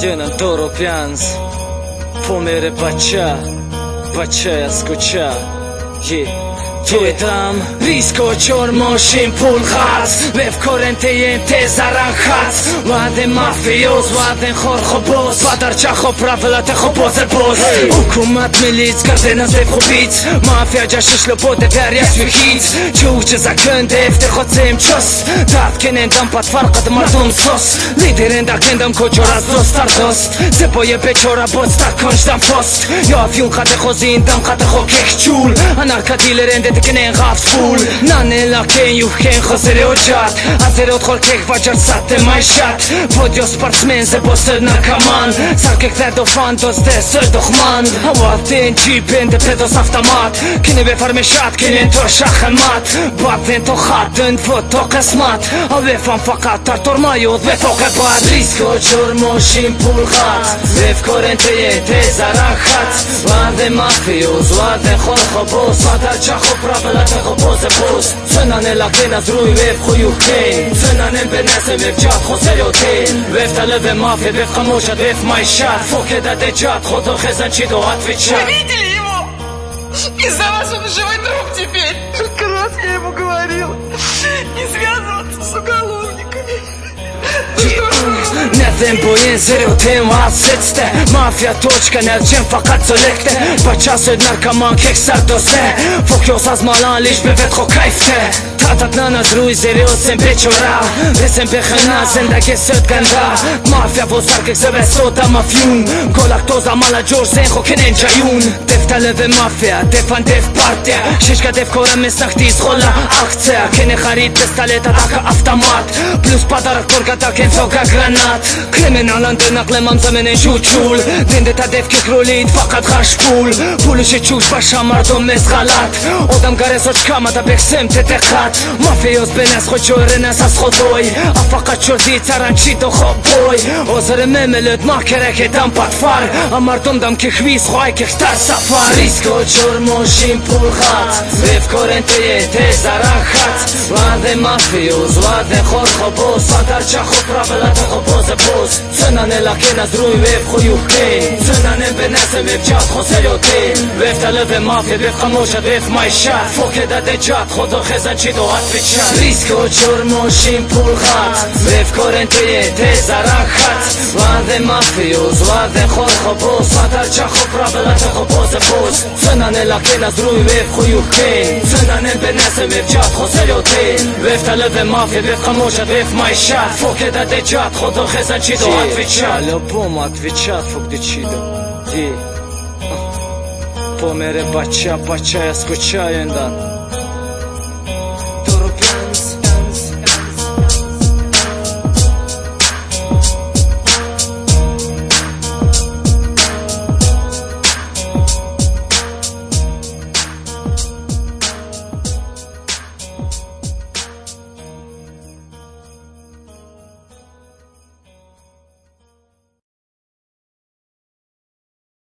Llenan todo pians Po mere bacha ya escucha تویدم ریسکو چور ماشین پول خرس وف کرنته تزران خرس وعده مافیوز وعده خورخو بوز پدر چخو پرافلات خو بوز حکومت میلیت کردن از وف خوبیت مافیا جاشش لپوده دریاس وکیت چوچه زکنده افته خود زیم چست درد کنندم پد فرقد مردم سوس لیدرین دکندم کجور از دوست در دوست زبای بچورا بوز در کنشدم فست یا افیون خط خوزیندم خط خو کک چول انارکا دیلرنده تکنه غفت فول نانه لاکن یوکن خسره و جد از رود خور کک و جد سطح مایشت پودیو سپارتسمن زباستر نکمان سرکک درد و فان دوسته سر دخمان هواتین جیبن ده پدوس افتمات کنه بفرمشت کنه تو شخمت بادن تو خدن فوت تو قسمت اوفان فقط تر ترمایود به فوق باد ریسکو چور ماشین پول خط وف کرنته تزران خط وعده مافیوز وعده خور خوبوز مادر چخو پرابلات خو بوز سنانه لکن از روی وف خویوکین سنانه به نسه وف جاد خو سریوتین وف طلب مافی وف خموشت وف مایشت فوکه داده جاد خودو خزن چی دو отвечать. Вы видели его? Из-за вас он живой труп теперь. Сколько раз я ему говорила не связываться с уголовниками. Nedem bojen zeriotin va sitste Mafia точка nevçin fakat zölekte Bachased narkaman kek serdoste Fokyos az malan lish be vet xo kayfte Tatatnan az ruy zeriosin bechora Resim bekhna zindagi söt ganda Mafia vo sarkek zebe soda mafyun Golak toza mala jor zen xo kenen jayun Def taleve mafia, defan def partia Shishka def kora mesnaktiz xola akция Kene kharid pistoleta taka автомат Plus padarak torgata ken soka granat Kriminalande نقلم زمین جوجول دنده تدف که کرولید فقط خش پولش چوش باشه مردم مثل غلط آدم گره سوچ کامه دا بکسم تدقت مافیوز بنس خود جوره نس از خودوی فقط شدی ترنچی دو خواب بوی آزر مملت ما کرکه دم پتفر مردم دم که خویز خواهی که اختر سفر ریسکو چور ماشین پول خط وف کرنته تزران خط وعده مافیوز وعده خور خوبوز پدر چخو پرابلات خو بوز سنانه لکن از روی وف خویوکین سنانه به نسه وف جاد خو سریوتین وف طلب مافی وف خموشت وف مایشت فوکه داده جاد خودو خزن چی دو отвечать. ریسکو چور ماشین پول خط وف کرنته تزران خط وعده مافیوز وعده خور خوبوز پدر چخو پرابلات خو بوز سنانه لکن از روی وف خویوکین سنانه به نسه وف جاد خو سریوتین وف طلب مافی وف خموشت وف مایشت فوکه داده جاد خودو خزن چی دو отвечать. По-любому отвечать фук дечидо По мере бача я скучаю индан